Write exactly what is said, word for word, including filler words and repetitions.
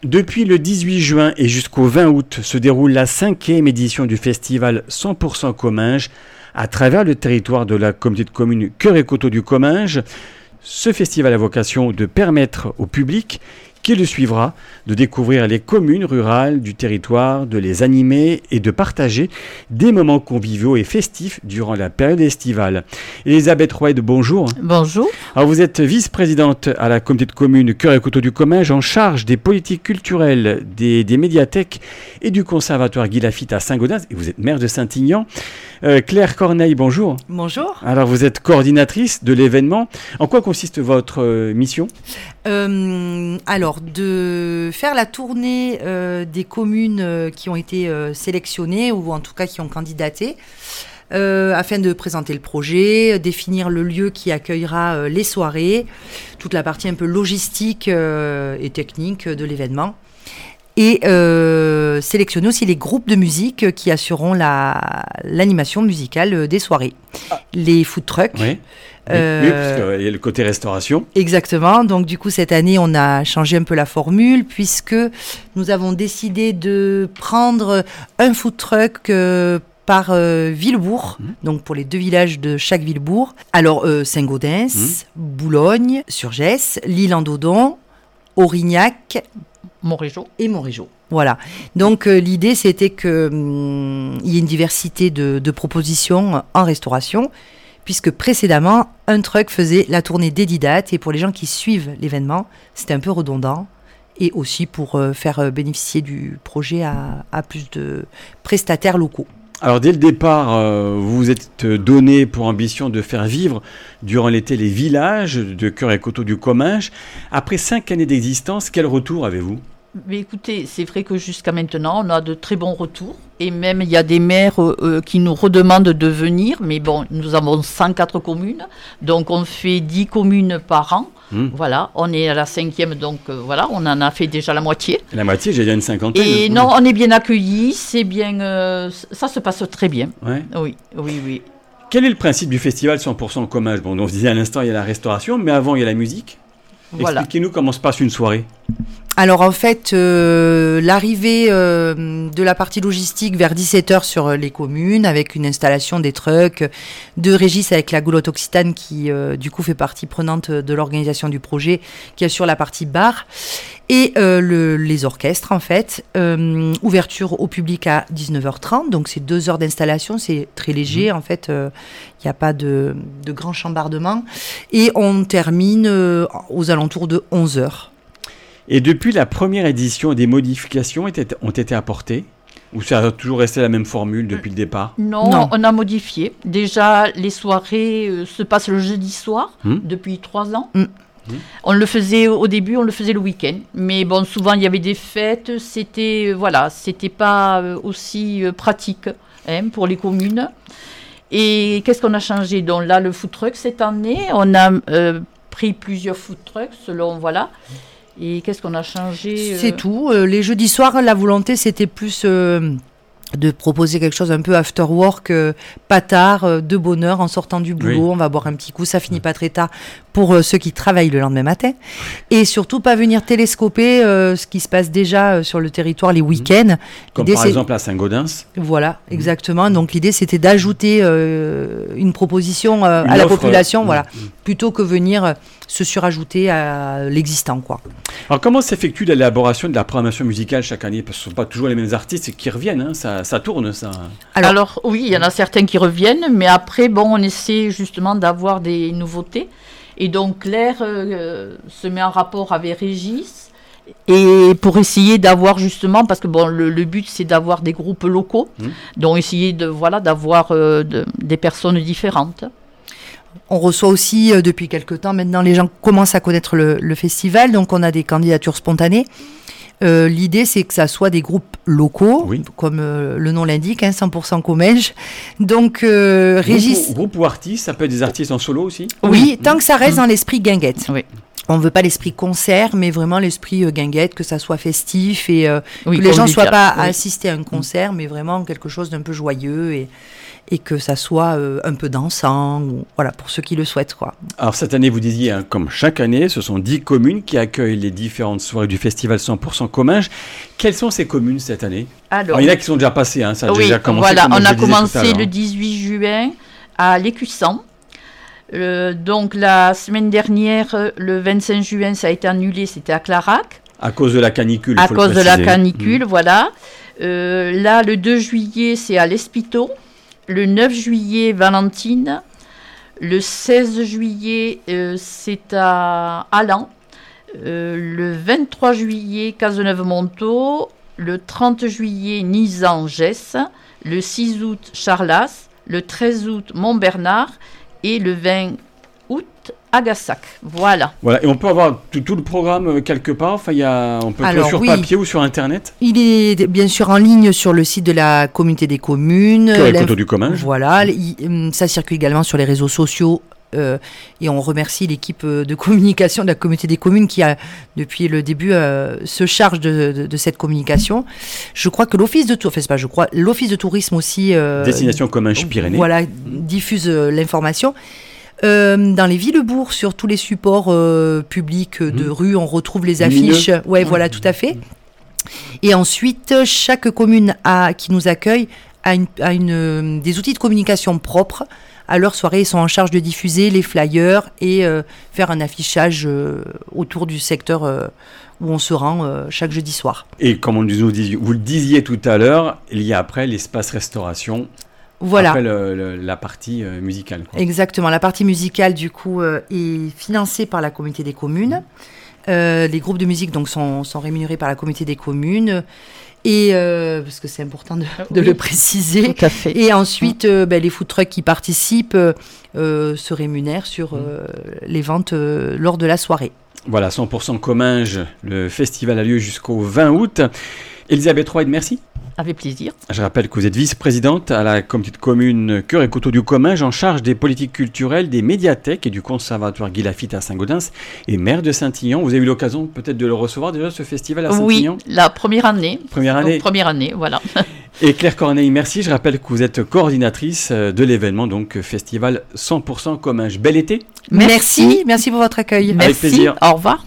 Depuis le dix-huit juin et jusqu'au vingt août se déroule la cinquième édition du festival cent pour cent Comminges à travers le territoire de la communauté de communes Cœur et Coteaux du Comminges. Ce festival a vocation de permettre au public qui le suivra de découvrir les communes rurales du territoire, de les animer et de partager des moments conviviaux et festifs durant la période estivale. Elisabeth Roed, bonjour. Bonjour. Alors vous êtes vice-présidente à la communauté de communes Cœur et Coteaux du Comminges en charge des politiques culturelles, des, des médiathèques et du conservatoire Guy Laffitte à Saint-Gaudens. Et vous êtes maire de Saint-Aignan. Euh, Claire Corneille, bonjour. Bonjour. Alors vous êtes coordinatrice de l'événement. En quoi consiste votre euh, mission ? euh, Alors, de faire la tournée euh, des communes euh, qui ont été euh, sélectionnées ou en tout cas qui ont candidaté euh, afin de présenter le projet, définir le lieu qui accueillera euh, les soirées, toute la partie un peu logistique euh, et technique de l'événement. Et euh, sélectionner aussi les groupes de musique qui assureront la, l'animation musicale des soirées. Ah. Les food trucks. Oui, euh, oui, parce qu'il y a le côté restauration. Exactement. Donc du coup, cette année, on a changé un peu la formule puisque nous avons décidé de prendre un food truck euh, par euh, Villebourg, mmh. donc pour les deux villages de chaque Villebourg. Alors, euh, Saint-Gaudens, mmh. Boulogne, Surgès, L'Île-en-Dodon, Aurignac, Montrégeau. Et Montrégeau. Voilà. Donc euh, l'idée, c'était qu'il hum, y ait une diversité de, de propositions en restauration, puisque précédemment, un truck faisait la tournée des dix dates, et pour les gens qui suivent l'événement, c'était un peu redondant, et aussi pour euh, faire euh, bénéficier du projet à, à plus de prestataires locaux. Alors dès le départ, euh, vous vous êtes donné pour ambition de faire vivre durant l'été les villages de Cœur et Coteaux du Comminges. Après cinq années d'existence, quel retour avez-vous ? Mais écoutez, c'est vrai que jusqu'à maintenant, on a de très bons retours. Et même, il y a des maires euh, qui nous redemandent de venir. Mais bon, nous avons cent quatre communes. Donc, on fait dix communes par an. Mmh. Voilà, on est à la cinquième. Donc, euh, voilà, on en a fait déjà la moitié. La moitié, j'ai déjà une cinquantaine. Et non, on est bien accueillis. C'est bien... Euh, ça se passe très bien. Ouais. Oui, oui, oui. Quel est le principe du festival cent pour cent Comminges ? Bon, on se disait à l'instant, il y a la restauration. Mais avant, il y a la musique. Voilà. Expliquez-nous comment se passe une soirée. Alors en fait, euh, l'arrivée euh, de la partie logistique vers dix-sept heures sur les communes, avec une installation des trucks, de Régis avec la Goulotte Occitane qui euh, du coup fait partie prenante de l'organisation du projet, qui assure la partie bar, et euh, le, les orchestres en fait. Euh, ouverture au public à dix-neuf heures trente, donc c'est deux heures d'installation, c'est très léger mmh. en fait, il euh, n'y a pas de, de grand chambardement, et on termine euh, aux alentours de onze heures. Et depuis la première édition, des modifications étaient, ont été apportées ? Ou ça a toujours resté la même formule depuis le départ ? Non, non. On a modifié. Déjà, les soirées euh, se passent le jeudi soir, mmh. depuis trois ans. Mmh. Mmh. On le faisait au début, on le faisait le week-end. Mais bon, souvent, il y avait des fêtes. C'était, euh, voilà, c'était pas euh, aussi euh, pratique hein, pour les communes. Et qu'est-ce qu'on a changé ? Donc là, le food truck, cette année, on a euh, pris plusieurs food trucks selon, voilà... Et qu'est-ce qu'on a changé ? C'est euh... tout. Euh, les jeudis soirs, la volonté, c'était plus euh, de proposer quelque chose un peu after work, euh, pas tard, euh, de bonne heure, en sortant du boulot. Oui. On va boire un petit coup, ça finit pas très tard pour euh, ceux qui travaillent le lendemain matin. Et surtout, pas venir télescoper euh, ce qui se passe déjà euh, sur le territoire les week-ends. Comme l'idée, par c'est... exemple à Saint-Gaudens. Voilà, exactement. Mmh. Donc l'idée, c'était d'ajouter euh, une proposition euh, une à la offre, population, euh... voilà, mmh. plutôt que venir euh, se surajouter à l'existant, quoi. Alors comment s'effectue l'élaboration de la programmation musicale chaque année ? Parce que ce ne sont pas toujours les mêmes artistes qui reviennent, hein. ça, ça tourne ça. Alors, Alors oui, il y en a certains qui reviennent, mais après, bon, on essaie justement d'avoir des nouveautés. Et donc Claire euh, se met en rapport avec Régis, et pour essayer d'avoir justement, parce que bon, le, le but c'est d'avoir des groupes locaux, mmh. donc essayer de, voilà, d'avoir euh, de, des personnes différentes. On reçoit aussi, euh, depuis quelque temps maintenant, les gens commencent à connaître le, le festival, donc on a des candidatures spontanées. Euh, l'idée, c'est que ça soit des groupes locaux, oui. comme euh, le nom l'indique, hein, cent pour cent Comminges. Donc, euh, Régis... Groupe, groupe ou artiste, ça peut être des artistes en solo aussi ? Oui, oui. tant que ça reste mmh. dans l'esprit guinguette. Oui. On ne veut pas l'esprit concert, mais vraiment l'esprit euh, guinguette, que ça soit festif et euh, oui, que les gens ne soient pas oui. à assister à un concert, mmh. mais vraiment quelque chose d'un peu joyeux et... et que ça soit euh, un peu dansant, ou, voilà, pour ceux qui le souhaitent, quoi. Alors cette année, vous disiez, hein, comme chaque année, ce sont dix communes qui accueillent les différentes soirées du festival cent pour cent Comminges. Quelles sont ces communes cette année? Alors, Alors, il y en a qui sont déjà passées, hein, ça a oui, déjà commencé. Voilà, on a commencé le dix-huit juin à l'Écusson. Euh, donc la semaine dernière, le vingt-cinq juin, ça a été annulé, c'était à Clarac. À cause de la canicule. À cause de la canicule, mmh. voilà. Euh, là, le deux juillet, c'est à l'Espito. Le neuf juillet, Valentine. Le seize juillet, euh, c'est à Allan. Euh, le vingt-trois juillet, Cazeneuve-Montaut. Le trente juillet, Nizan-Gesse. Le six août, Charlas. Le treize août, Montbernard. Et le vingt août, Agassac. Voilà. Voilà. Et on peut avoir tout, tout le programme quelque part. Enfin, y a, on peut Alors, sur oui. papier ou sur Internet. Il est bien sûr en ligne sur le site de la communauté des communes. Cœur et Coteaux du Comminges. Voilà. Il, ça circule également sur les réseaux sociaux. Euh, et on remercie l'équipe de communication de la communauté des communes qui a, depuis le début, euh, se charge de, de, de cette communication. Je crois que l'office de tourisme, enfin, c'est pas je crois, l'office de tourisme aussi. Euh, Destination Comminges-Pyrénées. Voilà, diffuse euh, l'information. Euh, dans les villes-bourgs, sur tous les supports euh, publics de mmh. rue, on retrouve les affiches. Lumineux. Ouais, mmh. voilà, tout à fait. Et ensuite, chaque commune a, qui nous accueille a, une, a une, des outils de communication propres. À leur soirée, ils sont en charge de diffuser les flyers et euh, faire un affichage euh, autour du secteur euh, où on se rend euh, chaque jeudi soir. Et comme on nous dit, vous le disiez tout à l'heure, il y a après l'espace restauration. Voilà. Après le, le, la partie euh, musicale. Quoi. Exactement. La partie musicale, du coup, euh, est financée par la communauté des communes. Euh, les groupes de musique donc, sont, sont rémunérés par la communauté des communes. Et euh, parce que c'est important de, de oui, le préciser. Tout à fait. Et ensuite, euh, ben, les food trucks qui participent euh, se rémunèrent sur euh, les ventes euh, lors de la soirée. Voilà, cent pour cent Comminges, le festival a lieu jusqu'au vingt août. Elisabeth Roy, merci. Avec plaisir. Je rappelle que vous êtes vice-présidente à la communauté de communes Cœur et Coteaux du Comminges en charge des politiques culturelles, des médiathèques et du conservatoire Guy Laffitte à Saint-Gaudens et maire de Saint-Aignan. Vous avez eu l'occasion peut-être de le recevoir déjà, ce festival à Saint-Aignan? Oui, la première année. Première année. Donc, première année, voilà. Et Claire Corneille, merci. Je rappelle que vous êtes coordinatrice de l'événement, donc Festival cent pour cent Comminges. Bel été. Merci. Merci pour votre accueil. Avec Merci. plaisir. Au revoir.